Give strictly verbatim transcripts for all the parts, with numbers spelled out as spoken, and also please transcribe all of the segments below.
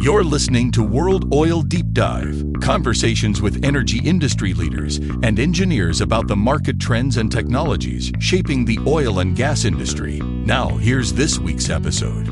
You're listening to World Oil Deep Dive, conversations with energy industry leaders and engineers about the market trends and technologies shaping the oil and gas industry. Now, here's this week's episode.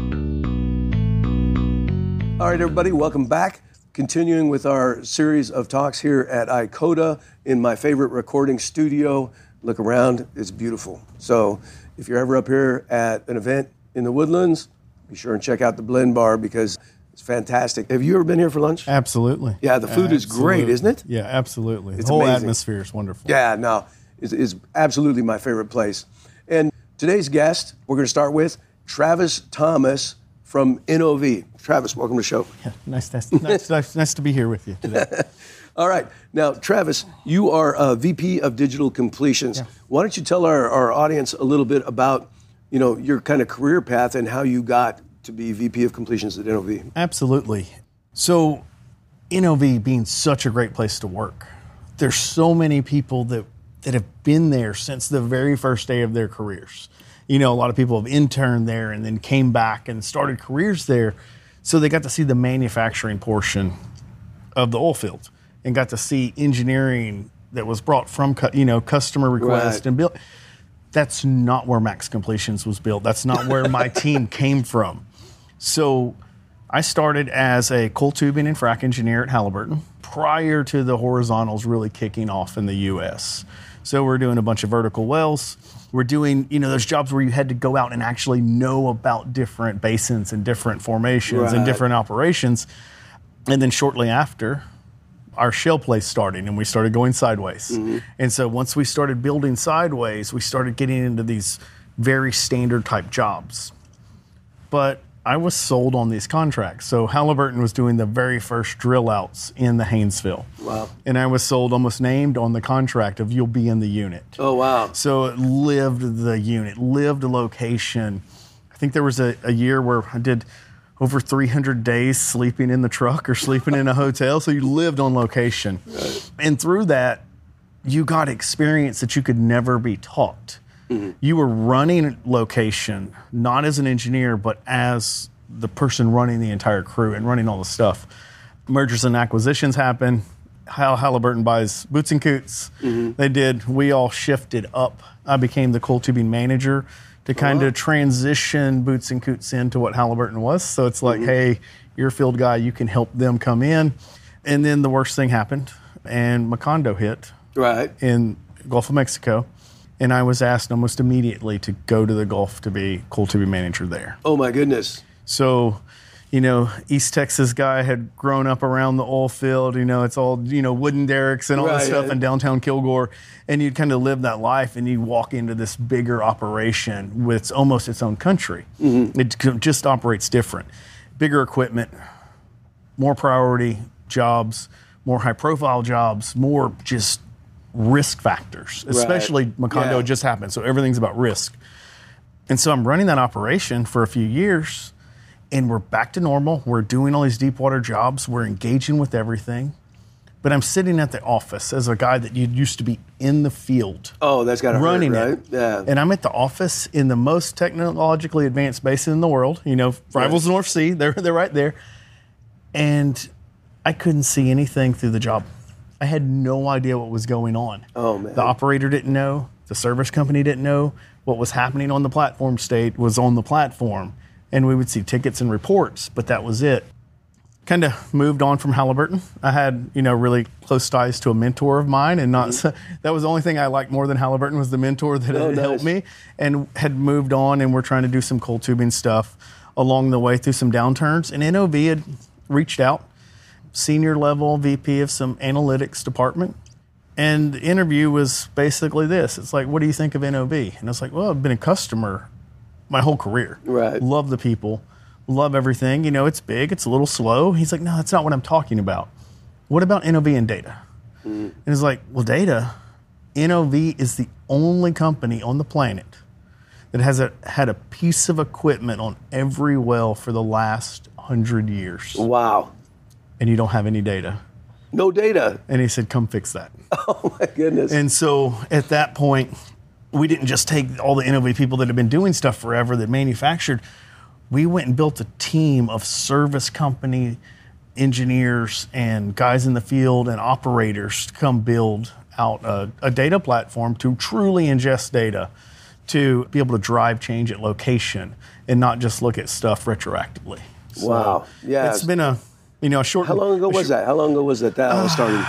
All right, everybody, welcome back. Continuing with our series of talks here at I C O D A in my favorite recording studio. Look around, it's beautiful. So if you're ever up here at an event in the Woodlands, be sure and check out the Blend Bar because it's fantastic. Have you ever been here for lunch? Absolutely. Yeah, the food absolutely. is great, isn't it? Yeah, absolutely. It's the whole amazing. atmosphere is wonderful. Yeah, no, it's, it's absolutely my favorite place. And today's guest, we're going to start with Travis Thomas from N O V. Travis, welcome to the show. Yeah, nice, nice, nice, nice, nice to be here with you today. All right. Now, Travis, you are a V P of Digital Completions. Yeah. Why don't you tell our, our audience a little bit about, you know, your kind of career path and how you got to be V P of Completions at N O V? Absolutely. So, N O V being such a great place to work, there's so many people that, that have been there since the very first day of their careers. You know, a lot of people have interned there and then came back and started careers there. So they got to see the manufacturing portion of the oil field and got to see engineering that was brought from, you know, customer request Right. and built. That's not where Max Completions was built. That's not where my team came from. So I started as a coil tubing and frac engineer at Halliburton prior to the horizontals really kicking off in the U S. So we're doing a bunch of vertical wells. We're doing, you know, those jobs where you had to go out and actually know about different basins and different formations Right. and different operations. And then shortly after, our shale play started and we started going sideways. Mm-hmm. And so once we started building sideways, we started getting into these very standard type jobs. But I was sold on these contracts. So Halliburton was doing the very first drill outs in the Haynesville. Wow. And I was sold, almost named on the contract of you'll be in the unit. Oh, wow. So it lived the unit, lived a location. I think there was a, a year where I did over three hundred days sleeping in the truck or sleeping in a hotel. So you lived on location. Right. And through that, you got experience that you could never be taught. Mm-hmm. You were running location, not as an engineer, but as the person running the entire crew and running all the stuff. Mergers and acquisitions happen. How Halliburton buys Boots and Coots. Mm-hmm. They did. We all shifted up. I became the coil tubing manager to kind oh. of transition Boots and Coots into what Halliburton was. So it's like, mm-hmm. hey, you're a field guy. You can help them come in. And then the worst thing happened, and Macondo hit right. in Gulf of Mexico. And I was asked almost immediately to go to the Gulf to be coil tubing manager there. Oh, my goodness. So, you know, East Texas guy had grown up around the oil field. You know, it's all, you know, wooden derricks and all right, this stuff yeah. in downtown Kilgore. And you'd kind of live that life and you walk into this bigger operation with almost its own country. Mm-hmm. It just operates different. Bigger equipment, more priority jobs, more high-profile jobs, more just risk factors, especially right. Macondo yeah. just happened. So everything's about risk. And so I'm running that operation for a few years and we're back to normal. We're doing all these deep water jobs. We're engaging with everything. But I'm sitting at the office as a guy that you used to be in the field. Oh, that's got to running hurt, right? it. Yeah. And I'm at the office in the most technologically advanced basin in the world. You know, rivals right. North Sea. They're, they're right there. And I couldn't see anything through the job. I had no idea what was going on. Oh, man. The operator didn't know. The service company didn't know. What was happening on the platform state was on the platform. And we would see tickets and reports, but that was it. Kind of moved on from Halliburton. I had, you know, really close ties to a mentor of mine, and not mm-hmm. that was the only thing I liked more than Halliburton was the mentor that oh, had nice. helped me, and had moved on, and we're trying to do some coil tubing stuff along the way through some downturns. And N O V had reached out, senior level V P of some analytics department, and the interview was basically this. It's like, what do you think of N O V? And I was like, well, I've been a customer my whole career. Right. Love the people. Love everything. You know, it's big. It's a little slow. He's like, no, that's not what I'm talking about. What about N O V and data? Mm. And it's like, well, data, N O V is the only company on the planet that has a, had a piece of equipment on every well for the last hundred years. Wow. And you don't have any data. No data. And he said, come fix that. Oh, my goodness. And so at that point, we didn't just take all the N O V people that have been doing stuff forever that manufactured. We went and built a team of service company engineers and guys in the field and operators to come build out a, a data platform to truly ingest data, to be able to drive change at location and not just look at stuff retroactively. So wow. Yeah. It's been a, you know, a short. How long ago was that? How long ago was that that all started?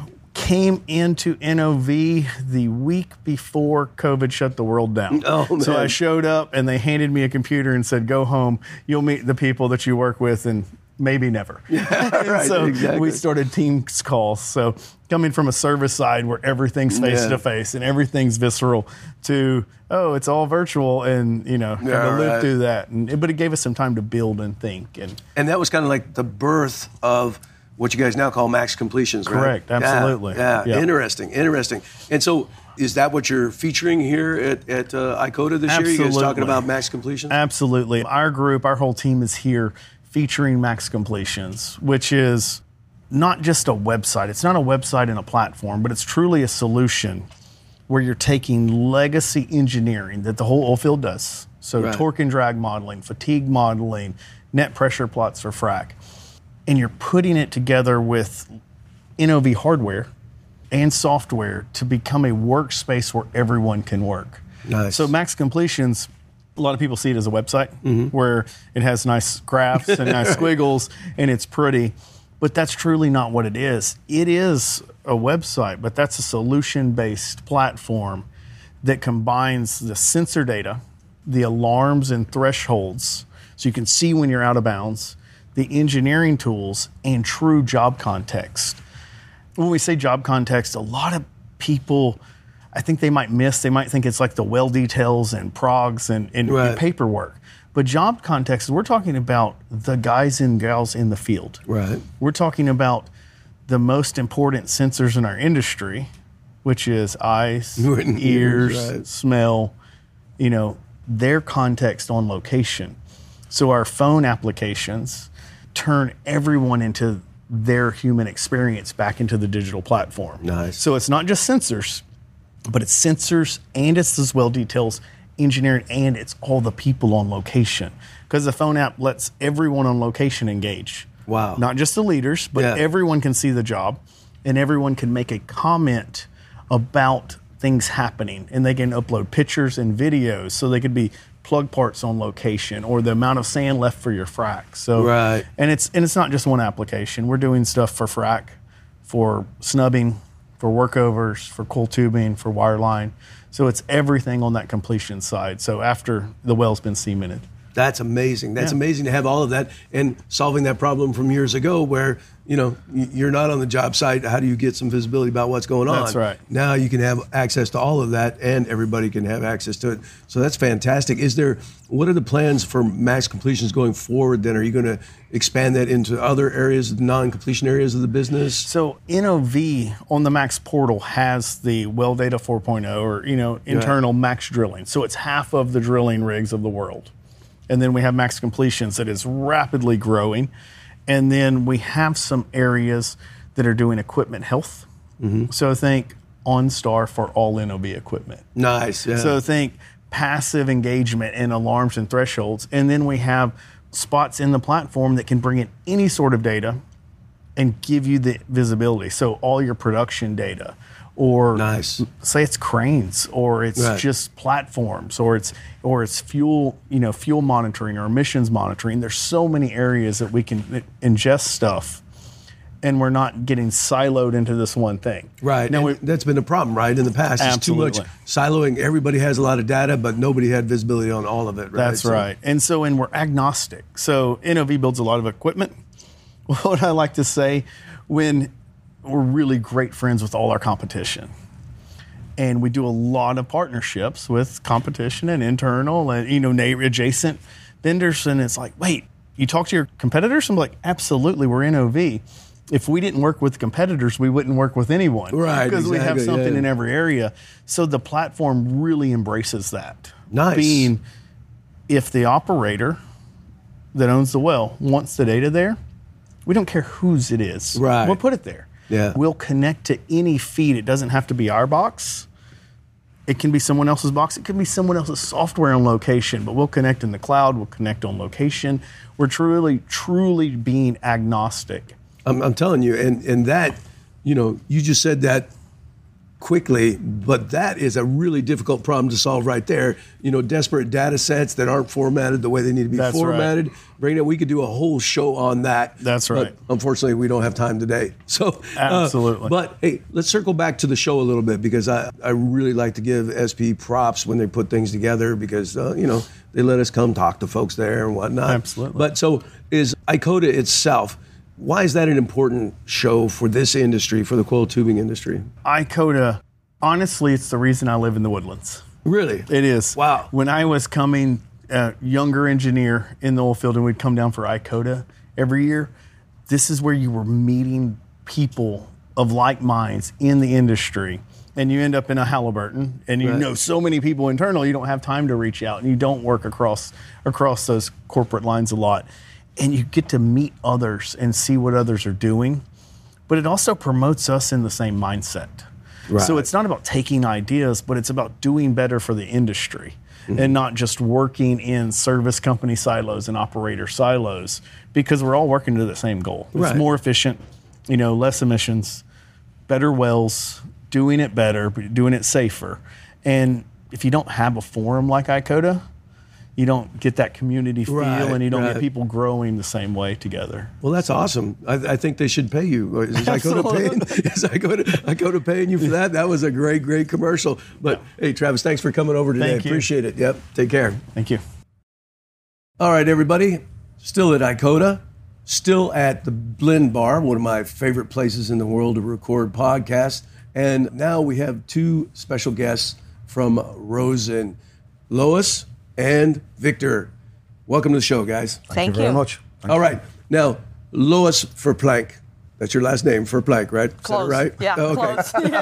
Came into N O V the week before COVID shut the world down. Oh, man. So I showed up and they handed me a computer and said, go home. You'll meet the people that you work with and maybe never. Yeah, right, so exactly. we started Teams calls. So coming from a service side where everything's face Yeah. to face and everything's visceral to, oh, it's all virtual, and, you know, kind Yeah, of live right. through that. And, but it gave us some time to build and think. And And that was kind of like the birth of what you guys now call max completions, right? Correct, absolutely. Yeah, yeah. Yeah. Interesting, interesting. And so is that what you're featuring here at, at uh, iCODA this year? You guys talking Absolutely. about max completions? Absolutely. Our group, our whole team is here featuring Max Completions, which is not just a website. It's not a website and a platform, but it's truly a solution where you're taking legacy engineering that the whole oil field does. So Right. torque and drag modeling, fatigue modeling, net pressure plots for frac, and you're putting it together with N O V hardware and software to become a workspace where everyone can work. Nice. So Max Completions, a lot of people see it as a website where it has nice graphs and nice squiggles and it's pretty, but that's truly not what it is. It is a website, but that's a solution-based platform that combines the sensor data, the alarms and thresholds, so you can see when you're out of bounds, the engineering tools, and true job context. When we say job context, a lot of people, I think they might miss, they might think it's like the well details and progs and, and, Right. and paperwork. But job context, we're talking about the guys and gals in the field. Right. We're talking about the most important sensors in our industry, which is eyes, Ears, ears, right. smell, you know, their context on location. So our phone applications turn everyone into their human experience back into the digital platform. Nice. So it's not just sensors, but it's sensors and it's as well details engineering, and it's all the people on location. Because the phone app lets everyone on location engage. Wow. Not just the leaders, but Yeah. everyone can see the job and everyone can make a comment about things happening, and they can upload pictures and videos, so they could be plug parts on location or the amount of sand left for your frac. So, Right. and it's and it's not just one application. We're doing stuff for frac, for snubbing, for workovers, for coil tubing, for wireline. So it's everything on that completion side. So after the well's been cemented. That's amazing. That's Yeah. amazing to have all of that and solving that problem from years ago where, you know, y- you're not on the job site. How do you get some visibility about what's going on? That's right. Now you can have access to all of that and everybody can have access to it. So that's fantastic. Is there, what are the plans for max completions going forward then? Are you going to expand that into other areas, non-completion areas of the business? So N O V on the Max portal has the Well Data four point oh, or, you know, internal Max drilling. So it's half of the drilling rigs of the world. And then we have Max Completions that is rapidly growing. And then we have some areas that are doing equipment health. Mm-hmm. So think OnStar for all N O V equipment. Nice. Yeah. So think passive engagement and alarms and thresholds. And then we have spots in the platform that can bring in any sort of data and give you the visibility. So all your production data, or Nice. say it's cranes, or it's Right. just platforms, or it's or it's fuel, you know, fuel monitoring or emissions monitoring. There's so many areas that we can ingest stuff, and we're not getting siloed into this one thing. Right. Now And we, that's been a problem, right? In the past, it's too much Absolutely. siloing. Everybody has a lot of data, but nobody had visibility on all of it, right? That's So- right. And so, and we're agnostic. So N O V builds a lot of equipment. What I like to say, when we're really great friends with all our competition, and we do a lot of partnerships with competition and internal and, you know, na- adjacent vendors. And it's like, wait, you talk to your competitors? I'm like, absolutely, we're N O V. If we didn't work with competitors, we wouldn't work with anyone. Right, Because we have exactly, something yeah. in every area. So the platform really embraces that. Nice. Being, if the operator that owns the well wants the data there, we don't care whose it is. Right. We'll put it there. Yeah. We'll connect to any feed. It doesn't have to be our box. It can be someone else's box. It can be someone else's software on location, but we'll connect in the cloud. We'll connect on location. We're truly, truly being agnostic. I'm, I'm telling you, and, and that, you know, you just said that quickly, but that is a really difficult problem to solve right there. You know, disparate data sets that aren't formatted the way they need to be That's formatted. right. Bring it. We could do a whole show on that. That's right. But unfortunately, we don't have time today. So Absolutely. Uh, but hey, let's circle back to the show a little bit, because I, I really like to give S P props when they put things together, because uh, you know, they let us come talk to folks there and whatnot. Absolutely. But so is ICOTA itself. Why is that an important show for this industry, for the coiled tubing industry? ICOTA, honestly, it's the reason I live in the Woodlands. Really? It is. Wow. When I was coming, a younger engineer in the oil field, and we'd come down for ICOTA every year, this is where you were meeting people of like minds in the industry. And you end up in a Halliburton, and you Right. know so many people internally, you don't have time to reach out, and you don't work across across those corporate lines a lot. And you get to meet others and see what others are doing. But it also promotes us in the same mindset. Right. So it's not about taking ideas, but it's about doing better for the industry, mm-hmm. and not just working in service company silos and operator silos, because we're all working to the same goal. It's Right. more efficient, you know, less emissions, better wells, doing it better, but doing it safer. And if you don't have a forum like ICOTA, you don't get that community feel, Right, and you don't right. get people growing the same way together. Well, that's awesome. I, I think they should pay you. Is ICOTA paying, is ICOTA, ICOTA paying you for that? That was a great, great commercial. But hey, Travis, thanks for coming over today. Thank you. Appreciate it. Yep. Take care. Thank you. All right, everybody. Still at ICOTA. Still at the Blend Bar, one of my favorite places in the world to record podcasts. And now we have two special guests from Rosen, Lois and Victor. Welcome to the show, guys. Thank, Thank you very much. Thank All you. right. Now, Lois Verplank. That's your last name, Verplank, right? Is Close. that right? Yeah, Oh, okay.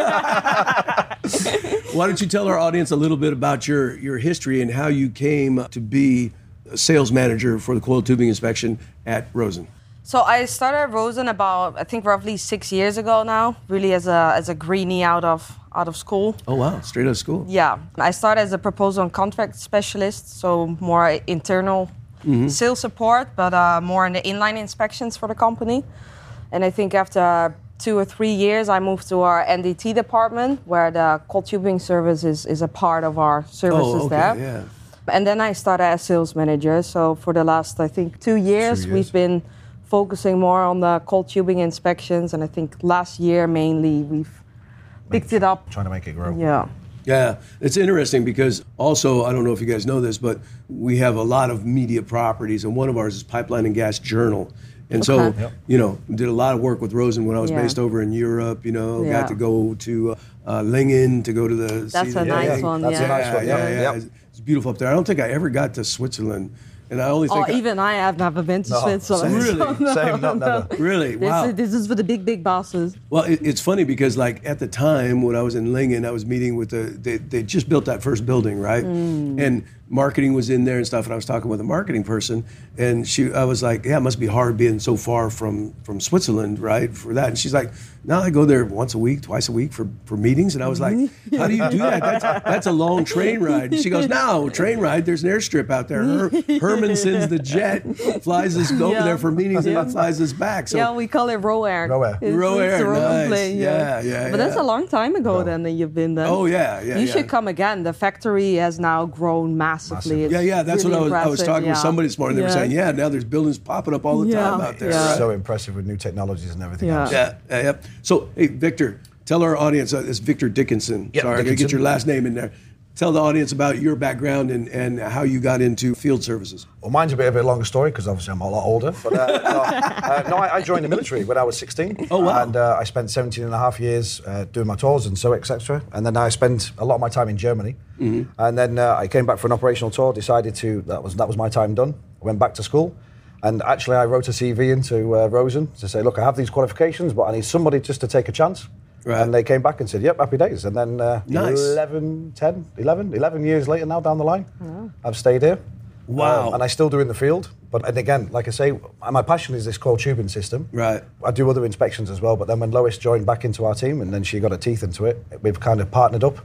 close. Why don't you tell our audience a little bit about your, your history and how you came to be a sales manager for the coiled tubing inspection at Rosen? So I started at Rosen about, I think, roughly six years ago now, really as a as a greenie out of out of school. Oh, wow. Straight out of school. Yeah. I started as a proposal and contract specialist, so more internal sales support, but uh, more in the inline inspections for the company. And I think after two or three years, I moved to our N D T department, where the coiled tubing service is, is a part of our services Oh, okay. there. Yeah. And then I started as sales manager. So for the last, I think, two years, Two years. we've been focusing more on the coiled tubing inspections. And I think last year, mainly, we've picked it up. Trying to make it grow. Yeah. Yeah, it's interesting because also, I don't know if you guys know this, but we have a lot of media properties, and one of ours is Pipeline and Gas Journal. And so, Okay. Yep. you know, did a lot of work with Rosen when I was Yeah. based over in Europe, you know, Yeah. got to go to uh, uh, Lingen to go to the... That's see a the nice thing. one, That's yeah. a nice one. Yeah, Yeah, yeah, yeah. It's, it's beautiful up there. I don't think I ever got to Switzerland, and I only Oh, think... I- even I have never been to No, Switzerland. same. so Really? no, Same, not no. never. Really? This, Wow. is, this is for the big, big bosses. Well, it, it's funny because, like, at the time when I was in Lingen, I was meeting with the, they, they just built that first building, right? And marketing was in there and stuff, and I was talking with a marketing person, and she, I was like, yeah, it must be hard being so far from, from Switzerland, right, for that. And she's like, no, I go there once a week, twice a week for, for meetings. And I was like, how do you do that? That's, that's a long train ride. And she goes, no, train ride, there's an airstrip out there. Her, Herman sends the jet, flies us over Yeah. there for meetings, and Yeah. then flies us back. So Yeah, we call it row air. Row air. It's, Row it's air, a row nice. plane, Yeah, yeah, But that's yeah. a long time ago then that you've been there. Oh, yeah, yeah, You yeah. should come again. The factory has now grown massively. It's Yeah, yeah, that's really what I was. I was impressive, talking with yeah. somebody this morning. They were Yeah. saying, "Yeah, now there's buildings popping up all the Yeah, time out there." yeah. right? So impressive with new technologies and everything Yeah. else. Yeah, yeah, yeah. So, hey, Victor, tell our audience. Uh, it's Victor Dickinson. Yeah, Sorry, I gotta get Dickinson. your last name in there. Tell the audience about your background and, and how you got into field services. Well, mine's a bit of a longer story because obviously I'm a lot older. But uh, no, uh, no I, I joined the military when I was sixteen. Oh, wow. And uh, I spent seventeen and a half years uh, doing my tours and so et cetera. And then I spent a lot of my time in Germany. Mm-hmm. And then uh, I came back for an operational tour. Decided to that was that was my time done. I went back to school. And actually, I wrote a C V into uh, Rosen to say, look, I have these qualifications, but I need somebody just to take a chance. Right. And they came back and said, yep, happy days. And then uh, Nice. eleven, ten, eleven, eleven years later now down the line, I've stayed here. Wow. Um, and I still do in the field. But and again, like I say, my passion is this coiled tubing system. Right. I do other inspections as well. But then when Lois joined back into our team and then she got her teeth into it, we've kind of partnered up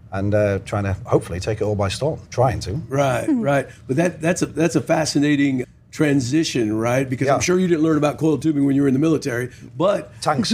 and uh, trying to hopefully take it all by storm. Trying to. Right, right. But that that's a that's a fascinating transition, right? Because Yeah. I'm sure you didn't learn about coiled tubing when you were in the military, but Tanks.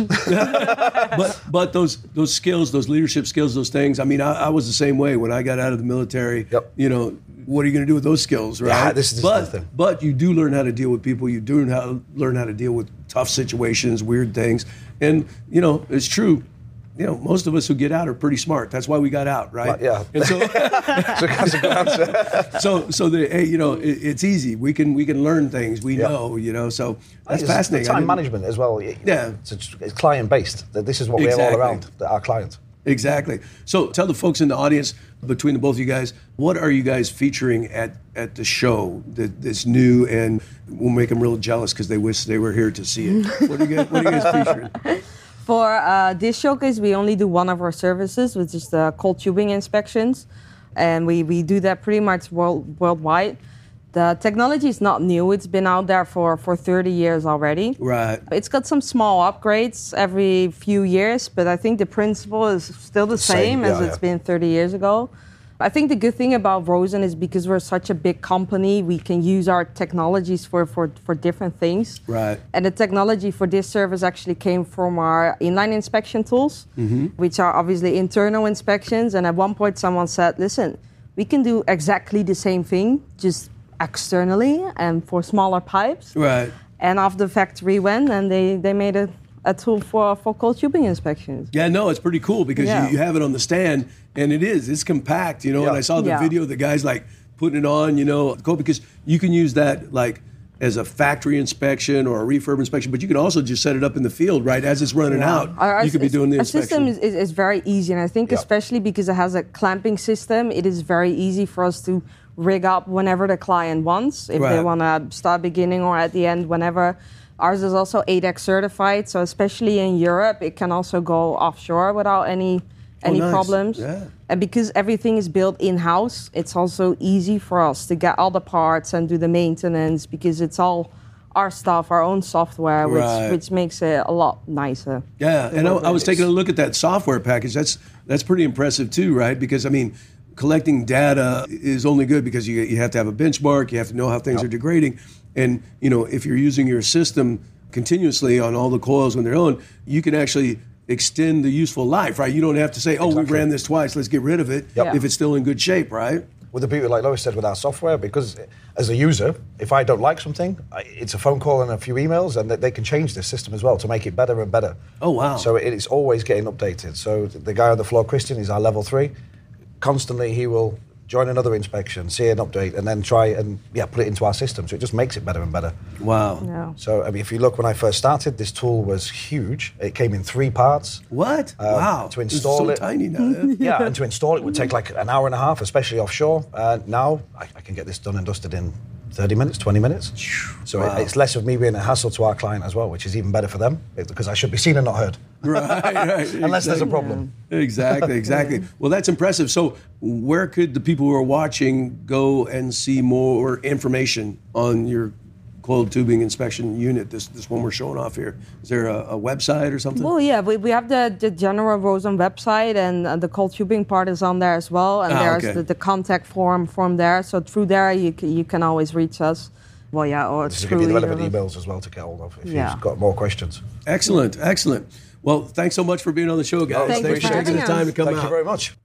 but but those those skills, those leadership skills, those things. I mean, I, I was the same way when I got out of the military. Yep. You know, what are you going to do with those skills, right? Yeah, this is the but thing. but you do learn how to deal with people. You do how to learn how to deal with tough situations, weird things, and you know, it's true. You know, most of us who get out are pretty smart. That's why we got out, right? Yeah. And so, So that's a good answer. so, so the hey, you know, it, it's easy. We can we can learn things. We Yeah. know, you know. So that's It's fascinating. I Time didn't- management as well. Yeah. It's, it's client based. This is what we have Exactly. all around our clients. Exactly. So tell the folks in the audience, between the both of you guys, what are you guys featuring at, at the show that, that's new, and we'll make them real jealous because they wish they were here to see it. What are you guys, what are you guys featuring? For uh, this showcase, we only do one of our services, which is the cold tubing inspections. And we, we do that pretty much world, worldwide. The technology is not new. It's been out there for, for thirty years already. Right. It's got some small upgrades every few years, but I think the principle is still the Same, same, yeah, as it's yeah. been thirty years ago. I think the good thing about Rosen is because we're such a big company, we can use our technologies for, for, for different things. Right. And the technology for this service actually came from our inline inspection tools, Mm-hmm. which are obviously internal inspections. And at one point someone said, listen, we can do exactly the same thing, just externally and for smaller pipes. Right. And off the factory went, and they, they made a, a tool for, for cold tubing inspections. Yeah, no, it's pretty cool because Yeah. you, you have it on the stand, and it is. It's compact, you know. And Yeah. I saw the Yeah. video, the guys like putting it on, you know, cool, because you can use that like as a factory inspection or a refurb inspection, but you can also just set it up in the field, right? As it's running out, Our- our you could be sys- doing the our inspection. system is, is, is very easy, and I think Yeah. especially because it has a clamping system, it is very easy for us to rig up whenever the client wants, if they Right. want to start beginning or at the end, whenever. Ours is also A D E C certified, so especially in Europe, it can also go offshore without any any nice. problems. Yeah. And because everything is built in-house, it's also easy for us to get all the parts and do the maintenance because it's all our stuff, our own software, which Right. which makes it a lot nicer. Yeah, and I, work I was with. taking a look at that software package. That's that's pretty impressive too, right? Because I mean, collecting data is only good because you you have to have a benchmark. You have to know how things are degrading, and you know if you're using your system continuously on all the coils when they're on, you can actually extend the useful life, right? You don't have to say, oh, we Exactly. ran this twice, let's get rid of it Yep. if it's still in good shape, right? With the beauty, like Lois said, with our software, because as a user, if I don't like something, I- it's a phone call and a few emails, and they- they can change this system as well to make it better and better. Oh, wow. So it is always getting updated. So the guy on the floor, Christian, is our level three. Constantly, he will join another inspection, see an update, and then try and yeah put it into our system. So it just makes it better and better. Wow. Yeah. So I mean, if you look when I first started, this tool was huge. It came in three parts. What? Uh, wow. to It's install so it- tiny now. Yeah. Yeah, and to install it would take like an hour and a half, especially offshore. Uh, now I, I can get this done and dusted in thirty minutes, twenty minutes. So Wow. it, it's less of me being a hassle to our client as well, which is even better for them because I should be seen and not heard. Right, right. Unless there's a exactly. problem. Exactly, exactly. Well, that's impressive. So, where could the people who are watching go and see more information on your coiled tubing inspection unit? This this one we're showing off here. Is there a, a website or something? Well, yeah, we, we have the, the general Rosen website, and uh, the cold tubing part is on there as well. And Ah, there's okay. the, the contact form form there. So through there, you can, you can always reach us. Well, yeah, or This will through give you the either relevant of us. emails as well to get hold of if Yeah. you've got more questions. Excellent, excellent. Well, thanks so much for being on the show, guys. Thank you thanks for for taking the having time us. to come Thank out. you very much.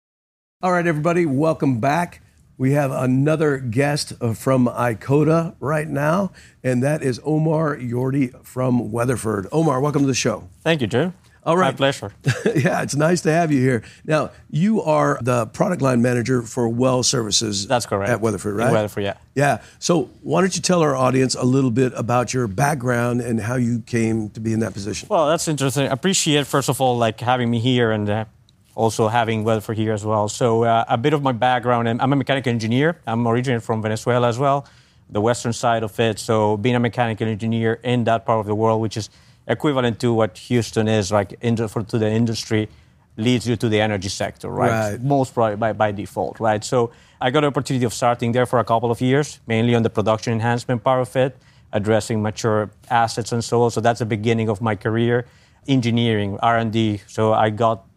All right, everybody, welcome back. We have another guest uh, from iCoda right now, and that is Omar Yordi from Weatherford. Omar, welcome to the show. Thank you, Joe. All right. My pleasure. Yeah, it's nice to have you here. Now, you are the product line manager for Well Services. That's correct. At Weatherford, In right? Weatherford, yeah. Yeah. So, why don't you tell our audience a little bit about your background and how you came to be in that position? Well, that's interesting. I appreciate, first of all, like having me here and uh, also having Weatherford here as well. So, uh, a bit of my background, I'm I'm a mechanical engineer. I'm originally from Venezuela as well, the western side of it. So, being a mechanical engineer in that part of the world, which is equivalent to what Houston is, like in the, for, to the industry, leads you to the energy sector, right? Right. Most probably by, by default, right? So I got the opportunity of starting there for a couple of years, mainly on the production enhancement part of it, addressing mature assets and so on. So that's the beginning of my career. Engineering, R and D. So I got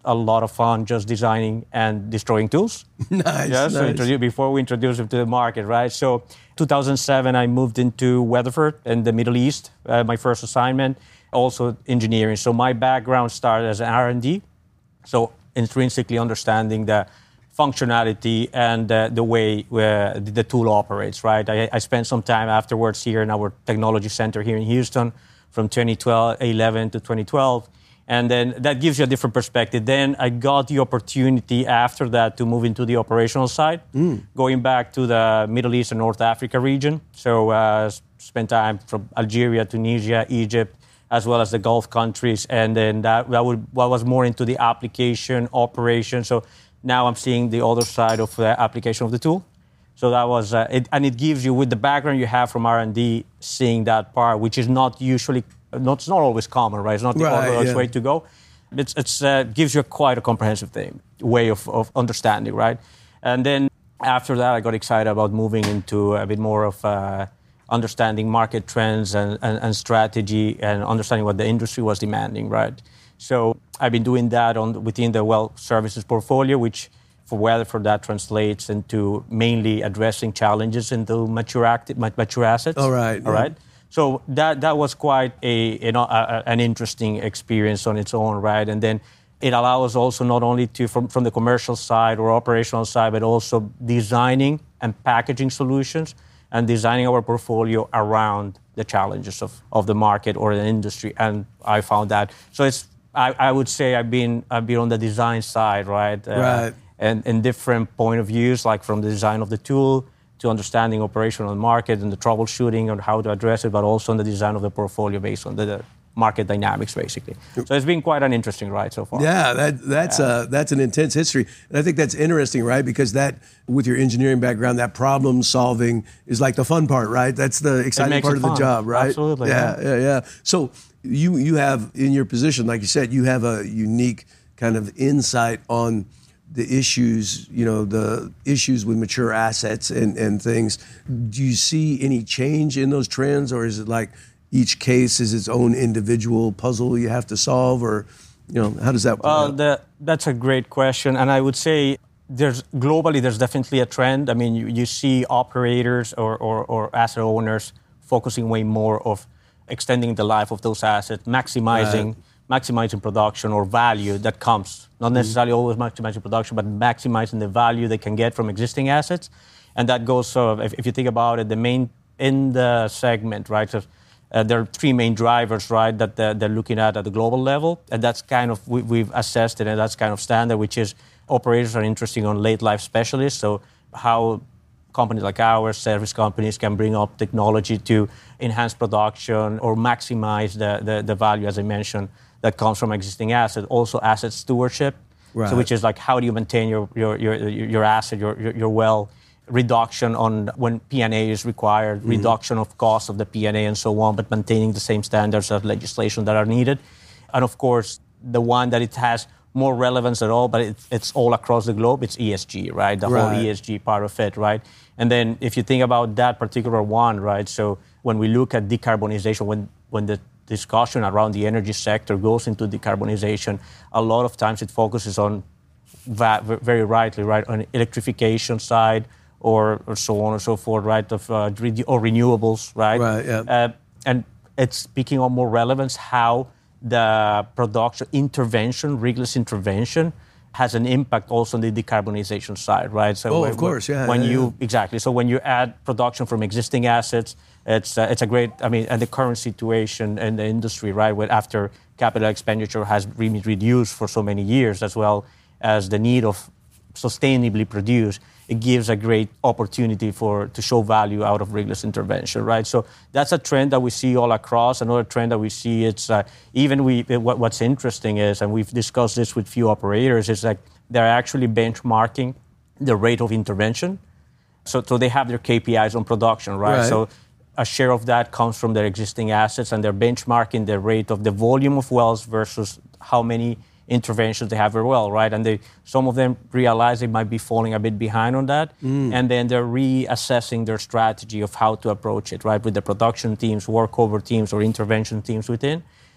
a lot of fun just designing and destroying tools. Nice, yeah, so nice. introduce, before we introduce them to the market, right? So two thousand seven, I moved into Weatherford in the Middle East, uh, my first assignment, also engineering. So my background started as an R and D, so intrinsically understanding the functionality and uh, the way uh, the tool operates, right? I, I spent some time afterwards here in our technology center here in Houston from twenty eleven to twenty twelve. And then that gives you a different perspective. Then I got the opportunity after that to move into the operational side, mm. going back to the Middle East and North Africa region. So uh, spent time from Algeria, Tunisia, Egypt, as well as the Gulf countries. And then that, that, would, that was more into the application, operation. So now I'm seeing the other side of the application of the tool. So that was, uh, it, and it gives you, with the background you have from R and D, seeing that part, which is not usually, not, it's not always common, right? It's not the right, orthodox yeah. way to go. It's, it's uh, gives you quite a comprehensive thing, way of, of understanding, right? And then after that, I got excited about moving into a bit more of uh, understanding market trends and, and, and strategy and understanding what the industry was demanding, right? So I've been doing that on within the well services portfolio, which for Weatherford that translates into mainly addressing challenges into mature active, mature assets. All right. All yeah. right. So that that was quite a you know a, a, an interesting experience on its own, right? And then it allows also not only to from from the commercial side or operational side, but also designing and packaging solutions and designing our portfolio around the challenges of, of the market or the industry. And I found that so it's I, I would say I've been I've been on the design side, right? Uh, right. And in different point of views, like from the design of the tool to understanding operational market and the troubleshooting on how to address it, but also on the design of the portfolio based on the, the market dynamics, basically. So it's been quite an interesting ride so far. Yeah, that, that's yeah. Uh, that's an intense history, and I think that's interesting, right? Because that, with your engineering background, that problem solving is like the fun part, right? That's the exciting part of the job, right? Absolutely. Yeah, yeah, yeah, yeah. So you you have in your position, like you said, you have a unique kind of insight on the issues, you know, the issues with mature assets and, and things. Do you see any change in those trends, or is it like each case is its own individual puzzle you have to solve, or, you know, how does that play well, out? The, that's a great question, and I would say there's globally there's definitely a trend. I mean, you, you see operators or, or, or asset owners focusing way more of extending the life of those assets, maximizing. Right. maximizing production or value that comes, not necessarily mm-hmm. always maximizing production, but maximizing the value they can get from existing assets. And that goes, so if, if you think about it, the main, in the segment, right, so, uh, there are three main drivers, right, that they're, they're looking at at the global level. And that's kind of, we, we've assessed it, and that's kind of standard, which is operators are interested on late life specialists. So how companies like ours, service companies, can bring up technology to enhance production or maximize the, the, the value, as I mentioned, that comes from existing assets. Also asset stewardship, right. so which is like how do you maintain your your your, your asset, your, your your well, reduction on when P and A is required, mm-hmm. reduction of cost of the P and A and so on, but maintaining the same standards of legislation that are needed. And of course, the one that it has more relevance at all, but it, it's all across the globe, it's E S G, right? The right. whole E S G part of it, right? And then if you think about that particular one, right, so when we look at decarbonization, when when the discussion around the energy sector goes into decarbonization, a lot of times it focuses on, va- very rightly, right, on electrification side or, or so on and so forth, right, of uh, re- or renewables, right? Right, yeah. Uh, and it's speaking of more relevance, how the production intervention, rigorous intervention, has an impact also on the decarbonization side, right? So oh, when, of course, yeah. When yeah, you yeah. exactly, so when you add production from existing assets, it's uh, it's a great. I mean, and the current situation in the industry, right, where after capital expenditure has been reduced for so many years, as well as the need of sustainably produce, it gives a great opportunity for to show value out of rigorous intervention, right? So that's a trend that we see all across. Another trend that we see, it's uh, even we. What, what's interesting is, and we've discussed this with few operators, is that they're actually benchmarking the rate of intervention. So, so they have their K P Is on production, right? right. So a share of that comes from their existing assets, and they're benchmarking the rate of the volume of wells versus how many interventions they have per well, right? And they, some of them realize they might be falling a bit behind on that, mm. and then they're reassessing their strategy of how to approach it, right? With the production teams, workover teams, or intervention teams within.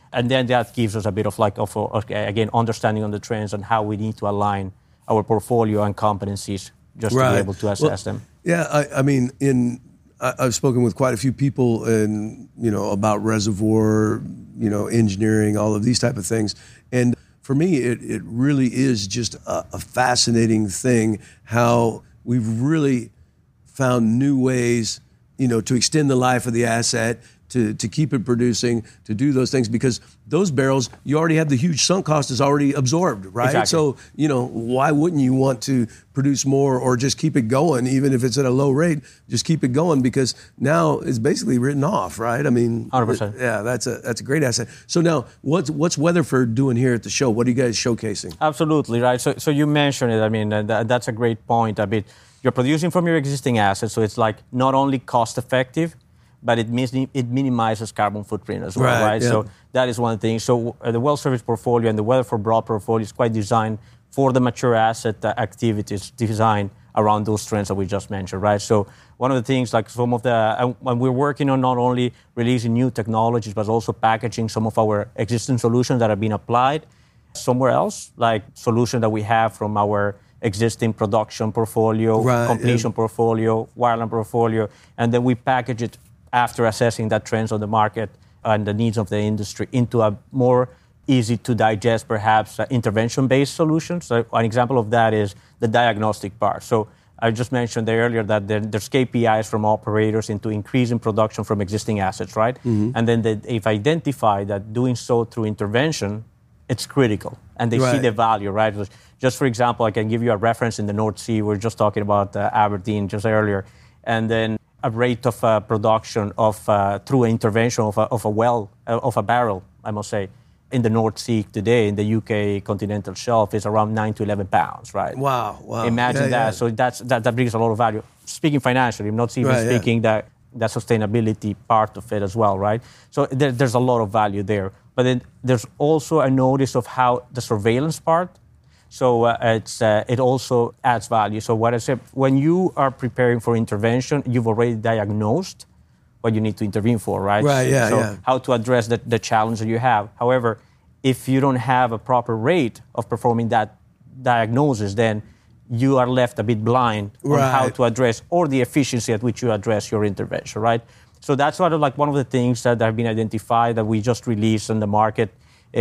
And then that gives us a bit of like, of, of, again, understanding on the trends and how we need to align our portfolio and competencies just right. to be able to assess well, them. Yeah, I, I mean, in I, I've spoken with quite a few people, and you know, about reservoir, you know, engineering, all of these type of things. And for me, it it really is just a, a fascinating thing how we've really found new ways, you know, to extend the life of the asset, to, to keep it producing, to do those things, because those barrels, you already have the huge sunk cost is already absorbed, right? Exactly. So, you know, why wouldn't you want to produce more or just keep it going, even if it's at a low rate, just keep it going, because now it's basically written off, right? I mean, one hundred percent. Yeah, that's a that's a great asset. So now, what's what's Weatherford doing here at the show? What are you guys showcasing? Absolutely, right. So, so you mentioned it. I mean, uh, that, that's a great point. A bit, you're producing from your existing assets, so it's like not only cost effective, but it, mis- it minimizes carbon footprint as well, right? right? Yeah. So that is one thing. So uh, the well service portfolio and the Weatherford Broad portfolio is quite designed for the mature asset uh, activities designed around those trends that we just mentioned, right? So one of the things, like some of the, uh, when we're working on not only releasing new technologies, but also packaging some of our existing solutions that have been applied somewhere else, like solutions that we have from our existing production portfolio, right, completion yeah. portfolio, wireline portfolio, and then we package it after assessing that trends on the market and the needs of the industry into a more easy to digest, perhaps, uh, intervention-based solution. So an example of that is the diagnostic part. So I just mentioned there earlier that there, there's K P Is from operators into increasing production from existing assets, right? Mm-hmm. And then they, they've identified that doing so through intervention, it's critical. And they right. see the value, right? Just for example, I can give you a reference in the North Sea. We were just talking about uh, Aberdeen just earlier. And then a rate of uh, production of uh, through intervention of a, of a well, uh, of a barrel, I must say, in the North Sea today, in the U K continental shelf, is around nine to eleven pounds, right? Wow, wow. Imagine yeah, that. Yeah. So that's, that, that brings a lot of value. Speaking financially, I'm not even right, speaking yeah. that, that sustainability part of it as well, right? So there, there's a lot of value there. But then there's also a notice of how the surveillance part, so uh, it's uh, it also adds value. So what I said, when you are preparing for intervention, you've already diagnosed what you need to intervene for, right? Right, yeah, so yeah. how to address the, the challenge that you have. However, if you don't have a proper rate of performing that diagnosis, then you are left a bit blind right. on how to address, or the efficiency at which you address your intervention, right? So that's sort of like one of the things that have been identified that we just released on the market,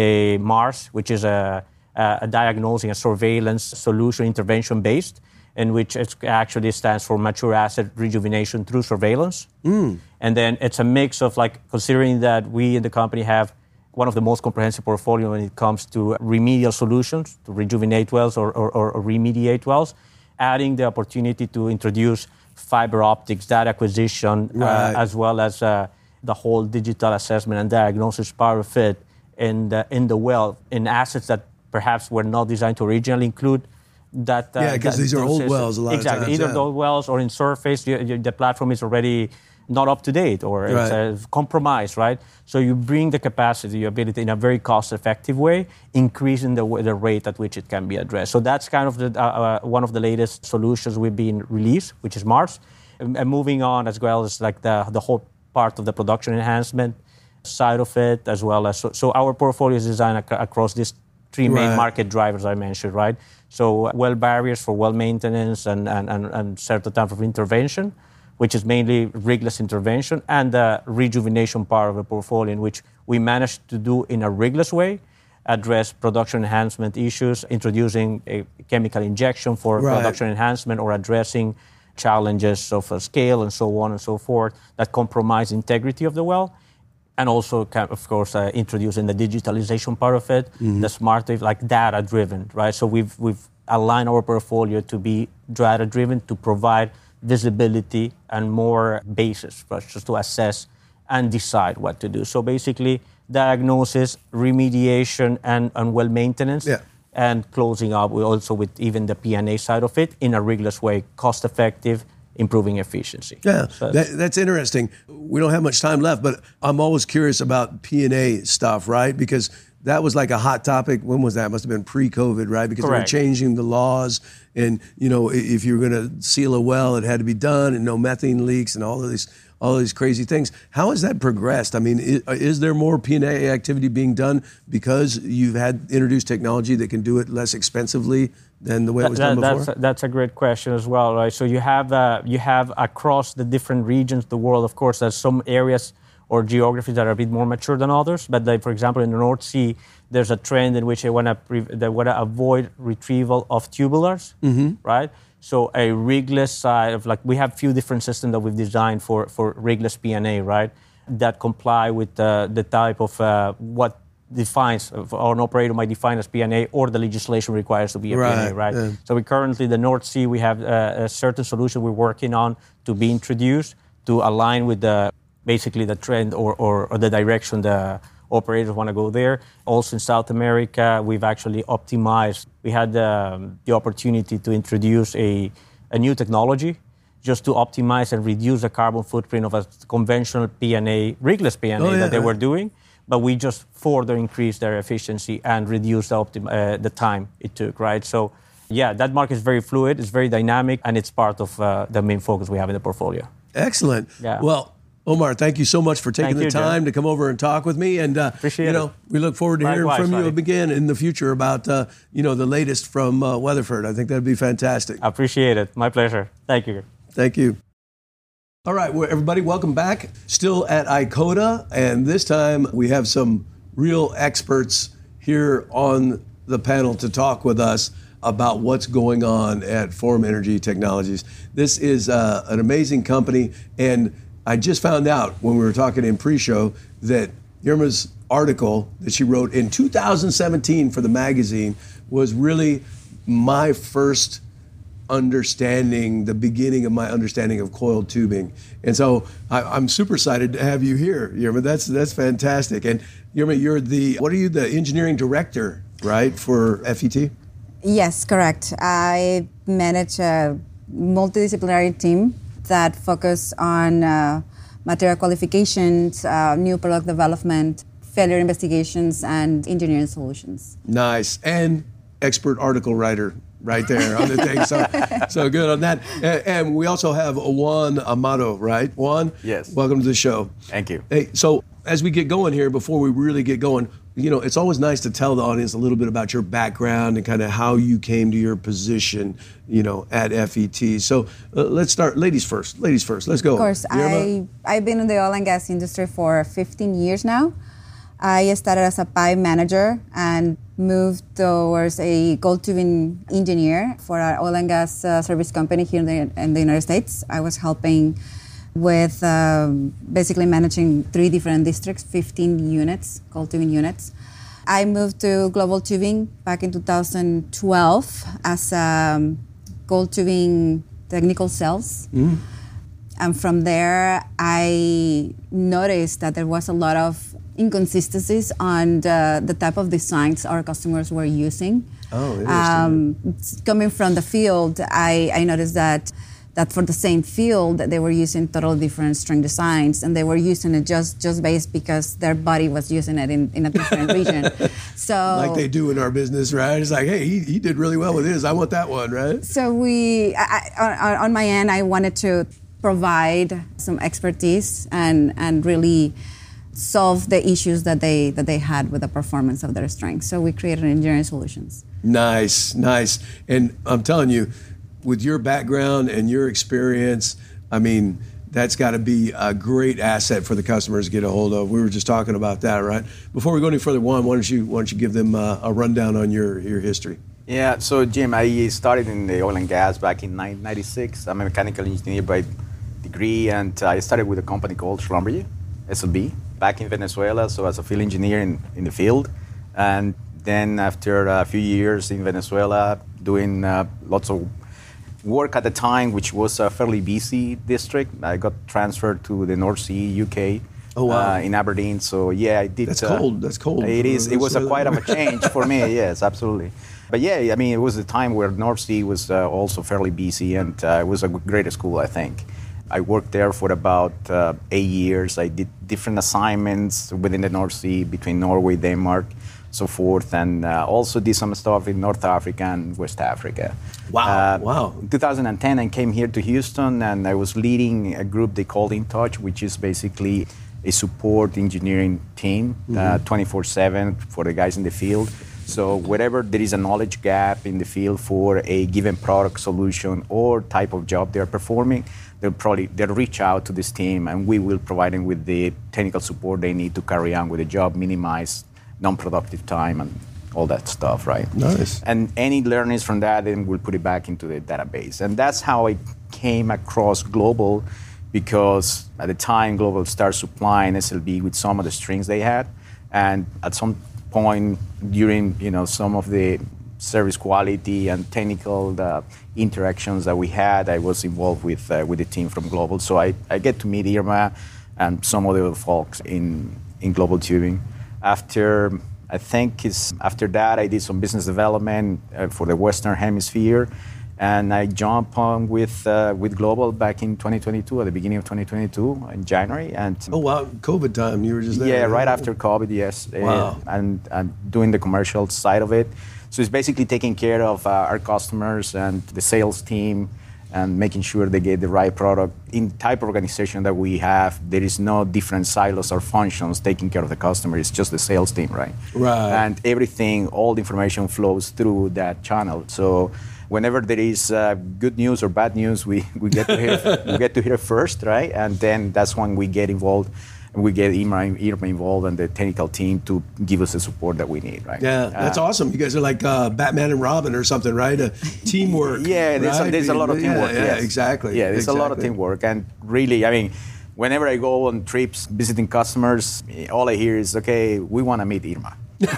a MARS, which is a Uh, a diagnosing, a surveillance solution, intervention-based, in which it actually stands for mature asset rejuvenation through surveillance. Mm. And then it's a mix of, like, considering that we in the company have one of the most comprehensive portfolio when it comes to remedial solutions, to rejuvenate wells or, or, or remediate wells, adding the opportunity to introduce fiber optics, data acquisition, right. uh, as well as uh, the whole digital assessment and diagnosis part of it in the, in the well, in assets that perhaps were not designed to originally include that. Uh, yeah, because these are old wells a lot exactly. of times. Either yeah. those wells or in surface, you, you, the platform is already not up to date or right. it's uh, compromised, right? So you bring the capacity, your ability in a very cost-effective way, increasing the, the rate at which it can be addressed. So that's kind of the, uh, uh, one of the latest solutions we've been released, which is MARS. And, and moving on as well as like the, the whole part of the production enhancement side of it, as well as, so, so our portfolio is designed ac- across these three main right. market drivers I mentioned, right? So well barriers for well maintenance and, and, and, and certain type of intervention, which is mainly rigless intervention, and the rejuvenation part of the portfolio, in which we managed to do in a rigless way, address production enhancement issues, introducing a chemical injection for right. production enhancement, or addressing challenges of uh, scale and so on and so forth that compromise integrity of the well. And also, of course, uh, introducing the digitalization part of it, mm-hmm. the smart, like data-driven, right? So we've we've aligned our portfolio to be data-driven, to provide visibility and more basis for us just to assess and decide what to do. So basically, diagnosis, remediation, and, and well maintenance, yeah. and closing up with also with even the P and A side of it in a rigless way, cost-effective, improving efficiency. Yeah, so that, that's interesting. We don't have much time left, but I'm always curious about P and A stuff, right? Because that was like a hot topic. When was that? Must have been pre-COVID, right? Because Correct. they were changing the laws, and you know, if you were going to seal a well, it had to be done, and no methane leaks, and all of these, all these crazy things. How has that progressed? I mean, is, is there more P and A activity being done because you've had introduced technology that can do it less expensively than the way it was that, done before? That's, that's a great question as well, right? So you have uh, you have across the different regions of the world, of course, there's some areas or geographies that are a bit more mature than others. But like, for example, in the North Sea, there's a trend in which they want to pre- they want to avoid retrieval of tubulars, mm-hmm. right? So a rigless side of like we have few different systems that we've designed for for rigless P and A, right? That comply with uh, the type of uh, what defines or an operator might define as P and A or the legislation requires to be a right, P and A, right? Yeah. So we currently the North Sea we have uh, a certain solution we're working on to be introduced to align with the basically the trend or, or, or the direction the operators want to go there. Also in South America, we've actually optimized. We had um, the opportunity to introduce a, a new technology just to optimize and reduce the carbon footprint of a conventional P and A, rigless P and A oh, yeah, that they right. were doing. But we just further increased their efficiency and reduced the, optim- uh, the time it took, right? So yeah, that market is very fluid, it's very dynamic, and it's part of uh, the main focus we have in the portfolio. Excellent. Yeah. Well, Omar, thank you so much for taking thank the you, time Jim. to come over and talk with me. And uh, Appreciate you know, it. we look forward to Likewise, hearing from buddy. you again in the future about uh, you know the latest from uh, Weatherford. I think that'd be fantastic. I appreciate it. My pleasure. Thank you. Thank you. All right, well, everybody, welcome back. Still at I CODA, and this time we have some real experts here on the panel to talk with us about what's going on at Forum Energy Technologies. This is uh, an amazing company, and I just found out when we were talking in pre-show that Irma's article that she wrote in two thousand seventeen for the magazine was really my first understanding, the beginning of my understanding of coiled tubing. And so I, I'm super excited to have you here, Irma. That's that's fantastic. And Irma, you're the, what are you, the engineering director, right, for F E T? Yes, correct. I manage a multidisciplinary team that focus on uh, material qualifications, uh, new product development, failure investigations, and engineering solutions. Nice. And expert article writer right there on the thing. So, so good on that. And, and we also have Juan Amado, right? Juan? Yes. Welcome to the show. Thank you. Hey, so as we get going here, before we really get going, you know, it's always nice to tell the audience a little bit about your background and kind of how you came to your position, you know, at F E T. So uh, let's start, ladies first, ladies first. Let's go. Of course. I, I've been in the oil and gas industry for fifteen years now. I started as a pipe manager and moved towards a gold tubing engineer for our oil and gas uh, service company here in the, in the United States. I was helping with um, basically managing three different districts, fifteen units, gold tubing units. I moved to Global Tubing back in two thousand twelve as um, gold tubing technical sales. Mm. And from there, I noticed that there was a lot of inconsistencies on the, the type of designs our customers were using. Oh, interesting. Um, coming from the field, I, I noticed that that for the same field, they were using totally different string designs, and they were using it just, just based because their body was using it in, in a different region. So, like they do in our business, right? It's like, hey, he, he did really well with his. I want that one, right? So we, I, I, on my end, I wanted to provide some expertise and and really solve the issues that they that they had with the performance of their strings. So we created engineering solutions. Nice, nice. And I'm telling you, with your background and your experience, I mean, that's got to be a great asset for the customers to get a hold of. We were just talking about that, right? Before we go any further, Juan, why don't you why don't you give them uh, a rundown on your, your history? Yeah, so Jim, I started in the oil and gas back in nineteen ninety-six. I'm a mechanical engineer by degree, and I started with a company called Schlumberger, S L B, back in Venezuela, so as a field engineer in, in the field. And then after a few years in Venezuela, doing uh, lots of work at the time, which was a fairly busy district, I got transferred to the North Sea, U K, oh, wow. uh, in Aberdeen. So yeah, I did. That's uh, cold. That's cold. It is. It was a quite of a change for me. Yes, absolutely. But yeah, I mean, it was a time where North Sea was uh, also fairly busy, and uh, it was a great school, I think. I worked there for about uh, eight years. I did different assignments within the North Sea between Norway, Denmark. so forth, and uh, also did some stuff in North Africa and West Africa. Wow, Uh, wow. In two thousand ten, I came here to Houston, and I was leading a group they called In Touch, which is basically a support engineering team, uh, twenty-four seven for the guys in the field. So wherever there is a knowledge gap in the field for a given product, solution, or type of job they're performing, they'll probably they'll reach out to this team, and we will provide them with the technical support they need to carry on with the job, minimize non-productive time, and all that stuff, right? Nice. And any learnings from that, then we'll put it back into the database. And that's how I came across Global, because at the time, Global started supplying S L B with some of the strings they had, and at some point during, you know, some of the service quality and technical uh, interactions that we had, I was involved with uh, with the team from Global. So I, I get to meet Irma and some of the other folks in, in Global Tubing. After, I think it's, after that, I did some business development uh, for the Western Hemisphere, and I jumped on with uh, with Global back in twenty twenty-two, at the beginning of twenty twenty-two, in January. And Oh, wow. COVID time. You were just there. yeah, right after COVID, yes. Wow. Uh, and, and doing the commercial side of it. So it's basically taking care of uh, our customers and the sales team and making sure they get the right product. In the type of organization that we have, there is no different silos or functions taking care of the customer. It's just the sales team, right? Right. And everything, all the information flows through that channel. So whenever there is uh, good news or bad news, we, we get to hear we get to hear first, right? And then that's when we get involved, and we get Irma, Irma involved and the technical team to give us the support that we need, right? Yeah, that's Uh, awesome. You guys are like uh, Batman and Robin or something, right? Uh, teamwork. Yeah, there's, right? a, there's a lot of Yeah, teamwork. Yeah, yes. exactly. Yeah, there's a lot of exactly. teamwork, and really, I mean, whenever I go on trips visiting customers, all I hear is, "Okay, we want to meet Irma."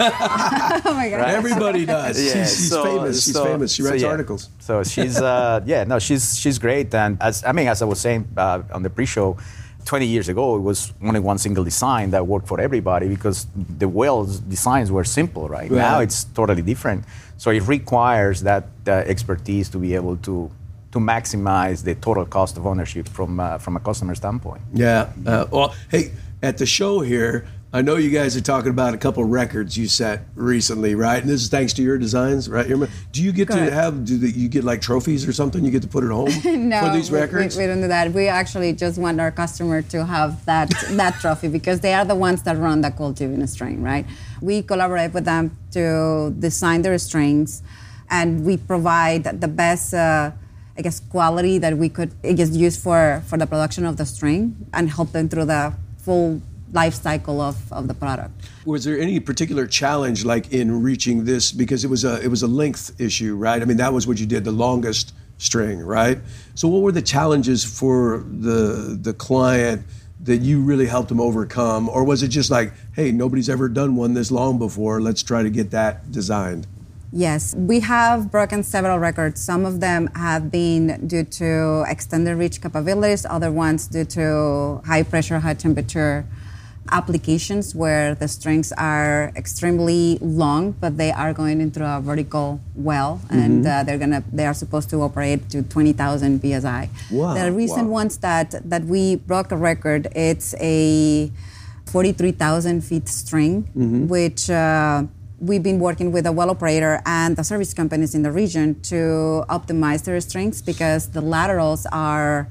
Oh my God. Everybody does. Yeah, she's she's so- famous. She's so- famous. She so, writes yeah. articles. So she's, uh, yeah, no, she's she's great. And as I mean, as I was saying uh, on the pre-show, twenty years ago, it was only one single design that worked for everybody because the well's designs were simple, right? Right. Now it's totally different. So it requires that uh, expertise to be able to to maximize the total cost of ownership from uh, from a customer standpoint. Yeah. Uh, well, hey, at the show here, I know you guys are talking about a couple of records you set recently, right? And this is thanks to your designs, right, Irma? Do you get to Correct. have, do the, you get like trophies or something? You get to put at home No, for these we- records? We, we don't do that. We actually just want our customer to have that that trophy because they are the ones that run the cold tubing string, right? We collaborate with them to design their strings, and we provide the best, uh, I guess, quality that we could, I guess, use for, for the production of the string and help them through the full life cycle of, of the product. Was there any particular challenge like in reaching this, because it was a it was a length issue, right? I mean, that was what you did, the longest string, right? So what were the challenges for the the client that you really helped them overcome? Or was it just like, hey, nobody's ever done one this long before, let's try to get that designed? Yes, we have broken several records. Some of them have been due to extended reach capabilities, other ones due to high pressure, high temperature applications where the strings are extremely long, but they are going into a vertical well, and uh, they're gonna they are supposed to operate to twenty thousand P S I. Wow, The recent wow. ones that that we broke a record, it's a forty-three thousand feet string, which uh, we've been working with a well operator and the service companies in the region to optimize their strings because the laterals are,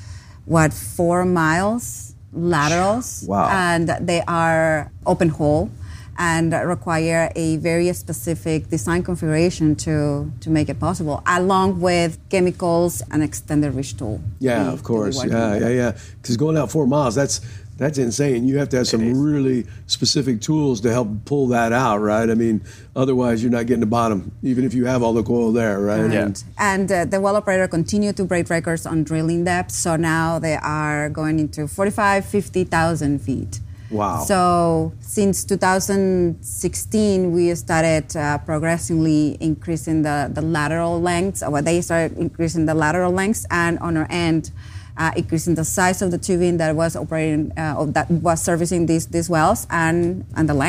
what, four miles laterals. Wow. And they are open hole and require a very specific design configuration to, to make it possible, along with chemicals and extended reach tool. Yeah, We- of course. we work Yeah, with yeah, it. yeah. Because going out four miles, that's that's insane. You have to have some really specific tools to help pull that out, right? I mean, otherwise you're not getting to bottom, even if you have all the coil there, right? Yeah. And, and uh, the well operator continued to break records on drilling depth, so now they are going into forty-five, fifty thousand feet. Wow. So since two thousand sixteen, we started uh, progressively increasing the, the lateral lengths, or they started increasing the lateral lengths, and on our end, uh, increasing the size of the tubing that was operating, uh, that was servicing these, these wells, and, and the length.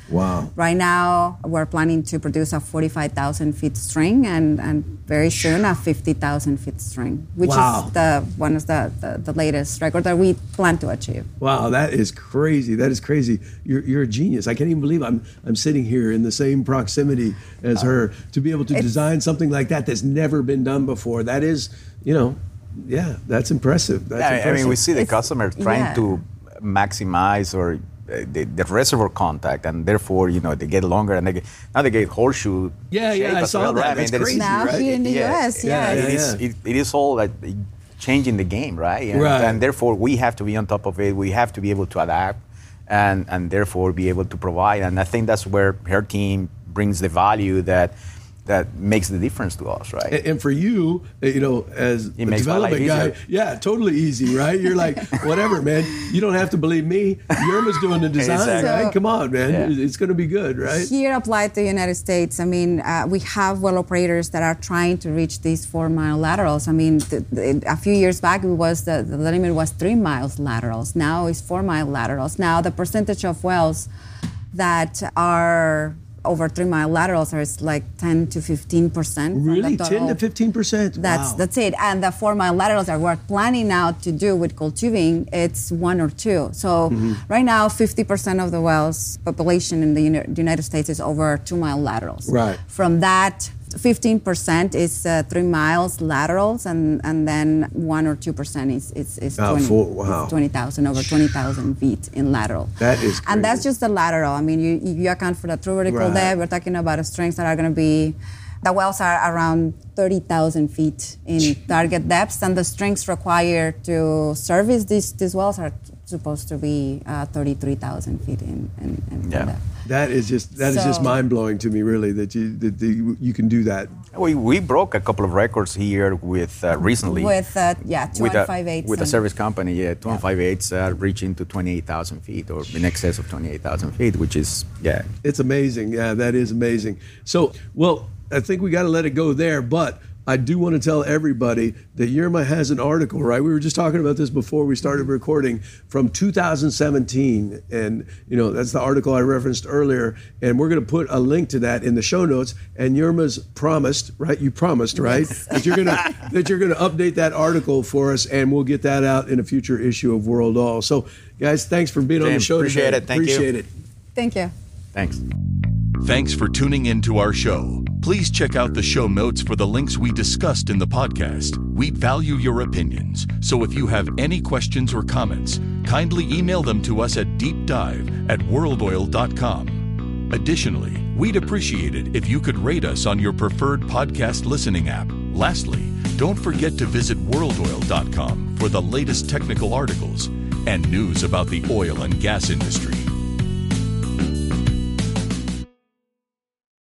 Wow. Right now, we're planning to produce a forty-five thousand feet string and, and very soon a fifty thousand feet string, which Wow. is the one of the, the, the latest record that we plan to achieve. Wow, that is crazy. That is crazy. You're, you're a genius. I can't even believe I'm I'm sitting here in the same proximity as her to be able to It's- design something like that that's never been done before. That is, you know, yeah, that's impressive. That's Yeah, I impressive. mean, we see the It's- customer trying yeah. to maximize or uh, the, the reservoir contact, and therefore, you know, they get longer, and they get, now they get horshoe. Yeah, shape yeah, I as saw well, that. right? I mean, That's there is- crazy, Now right? here in the Yeah, U S, yeah, yeah. it is. yeah. It, it is all like changing the game, right? And, Right. and therefore, we have to be on top of it. We have to be able to adapt, and and therefore be able to provide. And I think that's where her team brings the value that that makes the difference to us, right? And, and for you, you know, as a It makes my life development guy, easier. yeah, totally easy, right? You're like, whatever, man. You don't have to believe me. Yerma's doing the design, Exactly. right? Come on, man. Yeah. It's going to be good, right? Here applied to the United States, I mean, uh, we have well operators that are trying to reach these four mile laterals. I mean, th- th- a few years back, it was the, the limit was three miles laterals. Now it's four mile laterals. Now the percentage of wells that are over three mile laterals are like ten to fifteen percent. Really? ten to fifteen percent? That's wow. that's it. And the four mile laterals that we're planning now to do with cold tubing, it's one or two. So Mm-hmm. right now, fifty percent of the wells population in the Uni- United States is over two mile laterals. Right. From that, fifteen percent is uh, three miles laterals, and, and then one or two percent is is, is Oh, twenty, four- wow. is twenty thousand over twenty thousand feet in lateral. That is and that's crazy. just the lateral. I mean, you you account for the true vertical Right. depth. We're talking about strings that are going to be. The wells are around thirty thousand feet in target depths, and the strings required to service these, these wells are supposed to be uh, thirty-three thousand feet in, in, in Yeah. depth. That is just that is just So- mind blowing to me, really, that you that the, you can do that. We, we broke a couple of records here with uh, recently. With, uh, yeah, two with and a, five eighths with a and- service company, yeah, two and five eighths uh, reaching to twenty-eight thousand feet or in excess of twenty-eight thousand feet, which is, yeah. It's amazing. Yeah, that is amazing. So, well, I think we got to let it go there, but I do want to tell everybody that Yerma has an article, right? We were just talking about this before we started recording, from two thousand seventeen. And, you know, that's the article I referenced earlier. And we're going to put a link to that in the show notes. And Yerma's promised, right? You promised, right? Yes. that you're going to that you're going to update that article for us, and we'll get that out in a future issue of World Oil. So, guys, thanks for being on the James, show appreciate today. it. Thank you. appreciate it. Thank you. Thanks. Thanks for tuning in to our show. Please check out the show notes for the links we discussed in the podcast. We value your opinions, so if you have any questions or comments, kindly email them to us at deepdive at worldoil dot com. Additionally, we'd appreciate it if you could rate us on your preferred podcast listening app. Lastly, don't forget to visit world oil dot com for the latest technical articles and news about the oil and gas industry.